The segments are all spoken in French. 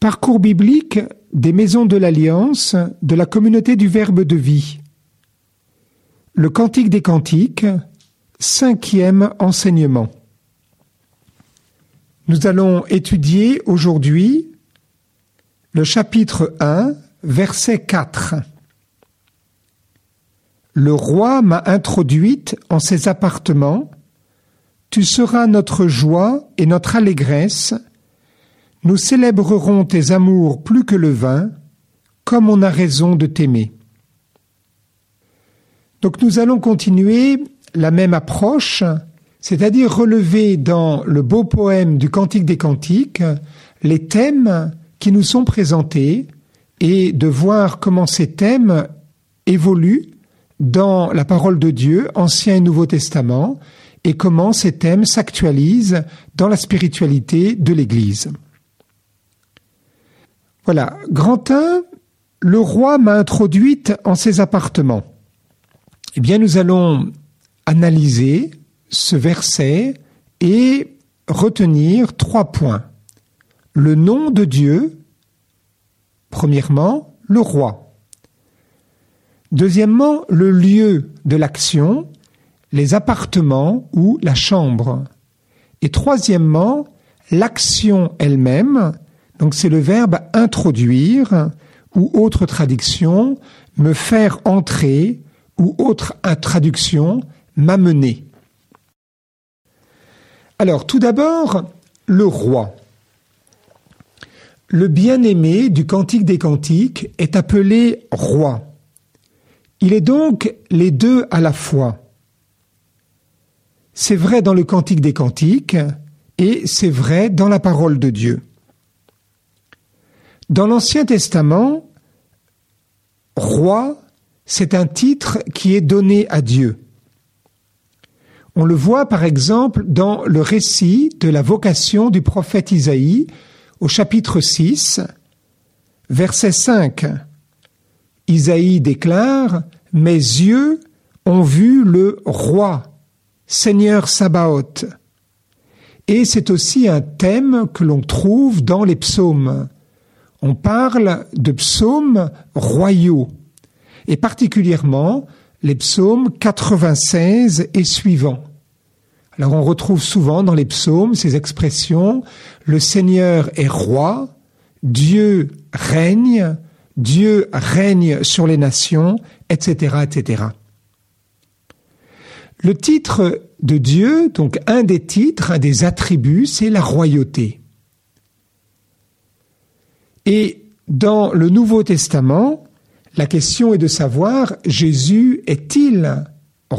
Parcours biblique des Maisons de l'Alliance de la communauté du Verbe de vie. Le Cantique des Cantiques, 5e enseignement. Nous allons étudier aujourd'hui le chapitre 1, verset 4. Le roi m'a introduite en ses appartements. Tu seras notre joie et notre allégresse. Nous célébrerons tes amours plus que le vin, comme on a raison de t'aimer. Donc nous allons continuer la même approche, c'est-à-dire relever dans le beau poème du Cantique des Cantiques les thèmes qui nous sont présentés et de voir comment ces thèmes évoluent dans la parole de Dieu, Ancien et Nouveau Testament, et comment ces thèmes s'actualisent dans la spiritualité de l'Église. Voilà, grand 1, le roi m'a introduite en ses appartements. Eh bien, nous allons analyser ce verset et retenir 3 points. Le nom de Dieu, premièrement, le roi. Deuxièmement, le lieu de l'action, les appartements ou la chambre. Et troisièmement, l'action elle-même. Donc c'est le verbe introduire ou autre traduction, me faire entrer ou autre traduction, m'amener. Alors tout d'abord, le roi. Le bien-aimé du Cantique des Cantiques est appelé roi. Il est donc les deux à la fois. C'est vrai dans le Cantique des Cantiques et c'est vrai dans la parole de Dieu. Dans l'Ancien Testament, roi, c'est un titre qui est donné à Dieu. On le voit par exemple dans le récit de la vocation du prophète Isaïe au chapitre 6, verset 5. Isaïe déclare « Mes yeux ont vu le roi, Seigneur Sabaoth ». Et c'est aussi un thème que l'on trouve dans les psaumes. On parle de psaumes royaux, et particulièrement les psaumes 96 et suivants. Alors on retrouve souvent dans les psaumes ces expressions « Le Seigneur est roi, Dieu règne sur les nations, etc. etc. » Le titre de Dieu, donc un des titres, un des attributs, c'est la royauté. Et dans le Nouveau Testament, la question est de savoir, Jésus est-il roi ?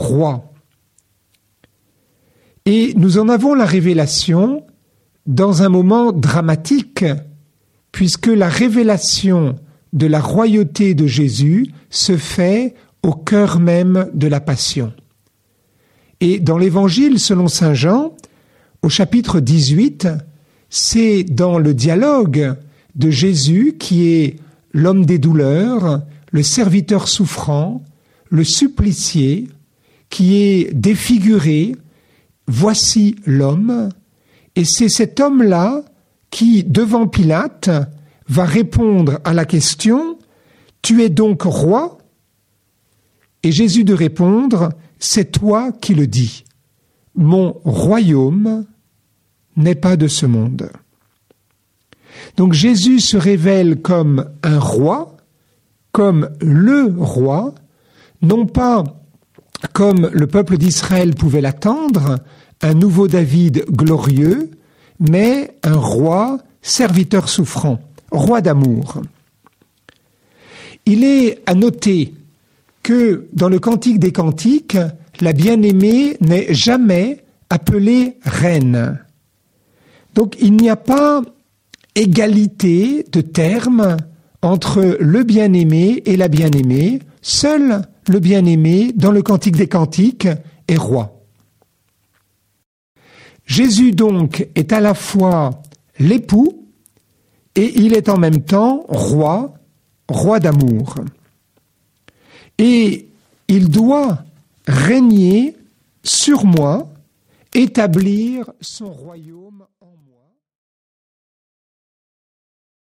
Et nous en avons la révélation dans un moment dramatique, puisque la révélation de la royauté de Jésus se fait au cœur même de la Passion. Et dans l'Évangile selon saint Jean, au chapitre 18, c'est dans le dialogue de Jésus qui est l'homme des douleurs, le serviteur souffrant, le supplicié, qui est défiguré, voici l'homme, et c'est cet homme-là qui, devant Pilate, va répondre à la question « Tu es donc roi ?» Et Jésus de répondre « C'est toi qui le dis. Mon royaume n'est pas de ce monde. » Donc Jésus se révèle comme un roi, comme le roi, non pas comme le peuple d'Israël pouvait l'attendre, un nouveau David glorieux, mais un roi serviteur souffrant, roi d'amour. Il est à noter que dans le Cantique des Cantiques, la bien-aimée n'est jamais appelée reine. Donc il n'y a pas égalité de termes entre le bien-aimé et la bien-aimée. Seul le bien-aimé, dans le Cantique des Cantiques, est roi. Jésus donc est à la fois l'époux et il est en même temps roi, roi d'amour. Et il doit régner sur moi, établir son royaume en moi.